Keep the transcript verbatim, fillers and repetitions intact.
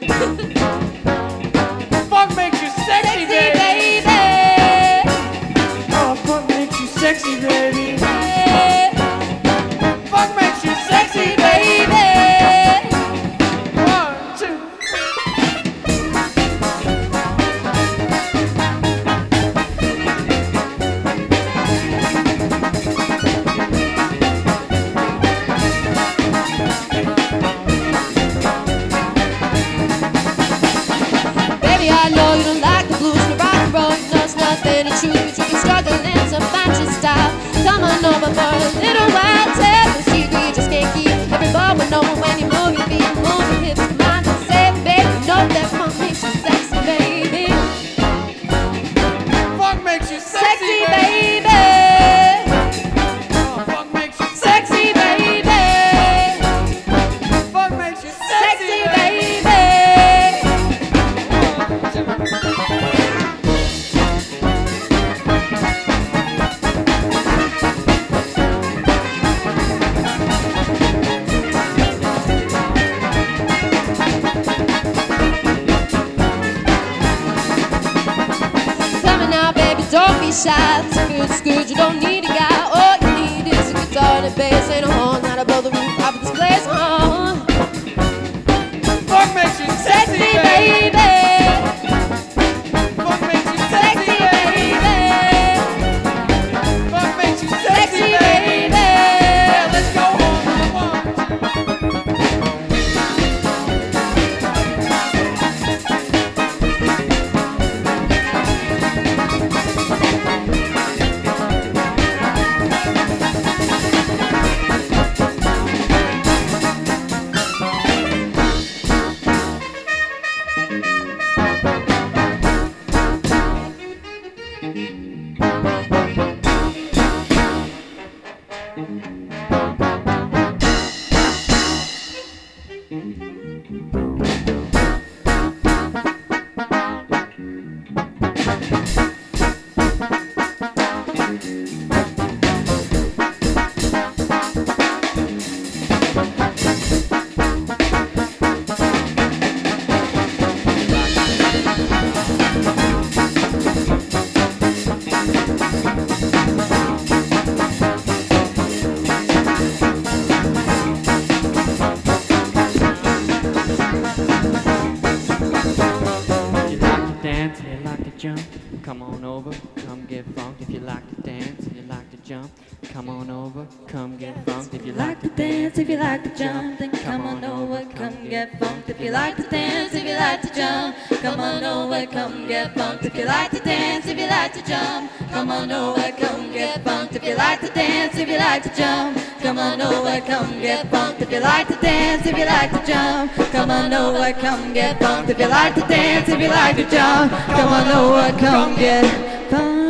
Funk makes you sexy, Sexy baby. baby. Oh, funk makes you sexy, baby. Yeah. Funk makes you sexy, Sexy baby. baby. One, two. Baby, I know you don't like the blues, but rock and roll, you know it's nothing to choose. But you've been struggling to find your style. Come on over for a little while. Tell the secret you just can't keep. Everybody will know when you move your feet, move your hips, mind and say, baby, know that funk makes you sexy, baby. Funk makes you sexy, Sexy baby. baby. Oh, funk makes you Sexy baby. Funk makes you sexy, Sexy baby. baby. Come on now, baby, don't be shy. It's good, it's good, you don't need a guy. All you need is a guitar and a bass and a horn. Now to blow the roof off of this place. Uh-huh. Funk makes you sexy, Sexy baby. baby. Funk makes you Sexy sexy, baby. baby. Funk makes you Sexy sexy, baby. baby. Yeah, let's go home. One, two. Jump, come on over, come get funked. If you like to dance, if you like to jump, come on over, come get funked. If you like to dance, if you like to jump, then come on over, come get funked. If you like to dance, if you like to jump, come on over, come get funked. If you like to dance, if you like to jump, come on over, come get funked. If you like to dance, if you like to jump, come on over, come get funked. If you like to dance, if you like to jump, come on over, come get funked. If you like to dance, if you like to jump, come on over, come get funked.